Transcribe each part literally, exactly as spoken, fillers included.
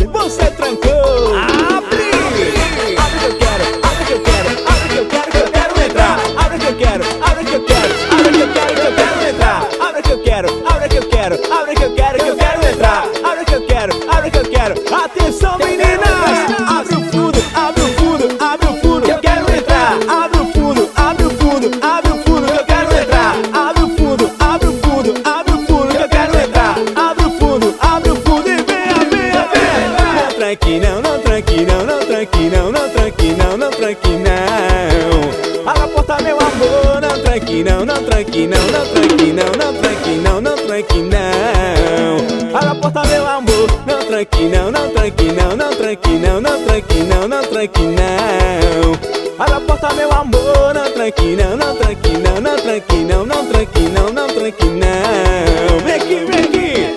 você trancou. Abre! Abre que eu quero, abre que eu quero, abre que eu quero, que eu quero entrar. Abre que eu quero, abre que eu quero, abre que eu quero, que eu quero entrar. Abre que eu quero, abre que eu quero, abre que eu quero, que eu quero entrar. Abre que eu quero, abre que eu quero. Atenção, meninas! Abre o fundo, abre o fundo, abre o fundo, que eu quero entrar. Abre o fundo, abre o fundo, abre o fundo, que eu quero entrar. Abre o fundo, abre o fundo, abre o fundo, que eu quero entrar. Abre o fundo, abre o fundo e venha, venha, venha. Não tranque não, não tranque não, não tranque não, não tranque não, não tranque não. Abra a porta, meu amor, não tranque não, não tranque não, não tranque não, não tranque não, não tranque não. Abra a porta, meu amor, não tranque não, não tranque não, não tranque não, não tranque não, não tranque não. Abra a porta, meu amor, não tranque não, não tranque não, não tranque não, não tranque não, não tranque não. Vem aqui, vem aqui.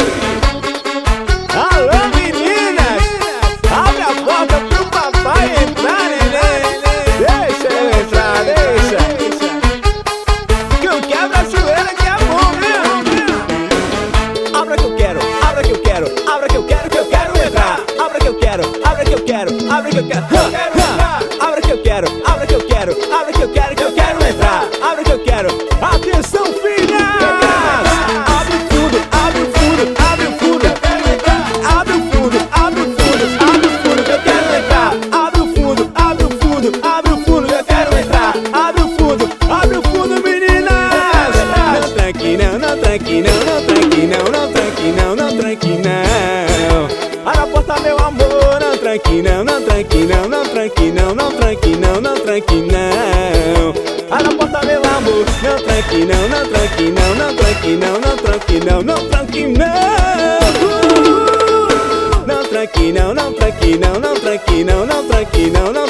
Alô, meninas, abre a porta pro papai entrar, neném. Deixa ele entrar, deixa. Que eu quebro a joelha que é bom mesmo. Abra que eu quero, abra que eu quero, abra que eu quero, que eu quero entrar. Abra que eu quero, abra que eu quero, abra que eu quero. Abra que eu quero, abra que eu quero, abra que eu quero, que eu quero entrar. Abra que eu quero. Atenção, filhas! Abre o fundo, abre o fundo, abre o fundo. Abre o fundo, abre o fundo, abre o fundo, que eu quero entrar. Abre o fundo, abre o fundo, abre o fundo, que eu quero entrar. Abre o fundo, abre o fundo, meninas! Não tranque não, não tranque não, não tranque não, não tranque não, não tranque não. Abra a porta, meu amor, não tranque não, não tranque não, não tranque não, não tranque não, não tranque não. Abra a porta, meu amor, não tranque não, não tranque não, não tranque não, não tranque não, não tranque não. Não tranque não, não tranque não, não tranque não, não tranque não, não